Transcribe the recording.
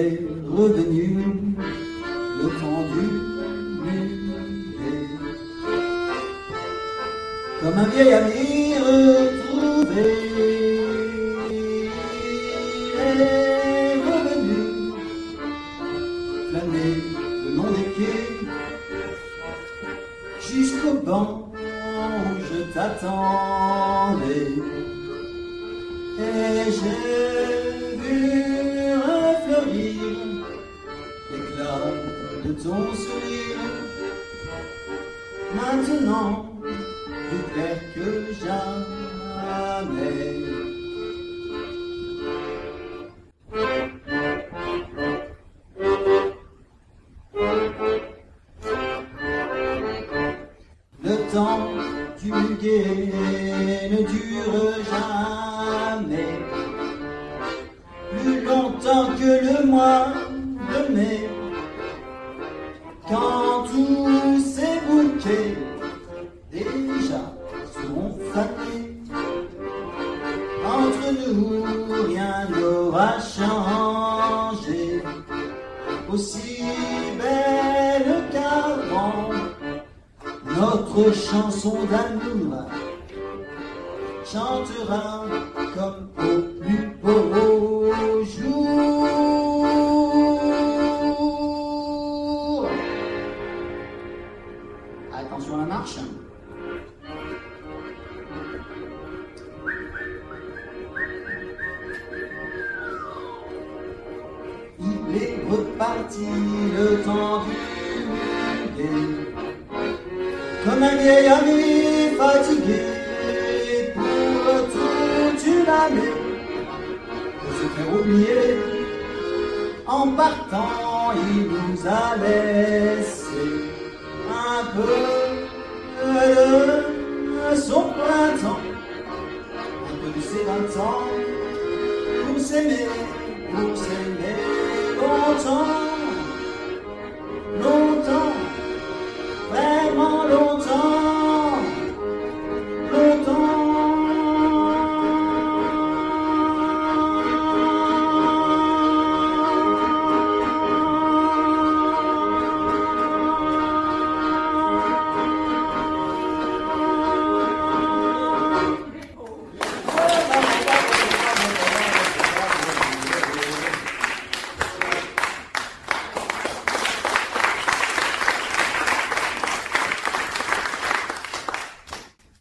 est revenu le temps du muet. Comme un vieil ami retrouvé, il est revenu flâner le long des quais jusqu'au banc où je t'attendais. Et j'ai vu refleurir l'éclat de ton sourire, maintenant plus clair que jamais. Le temps du muguet ne dure jamais plus longtemps que le mois de mai, quand tous ces bouquets déjà seront fanés. Entre nous rien n'aura changé, aussi belle qu'avant notre chanson d'amour chantera comme au plus beau jour. Attention à la marche. Il est reparti le temps du muguet, comme un vieil ami fatigué pour toute une année, pour se faire oublier. En partant, il nous a laissé un peu de son printemps, un peu de ses 20 ans, pour s'aimer longtemps.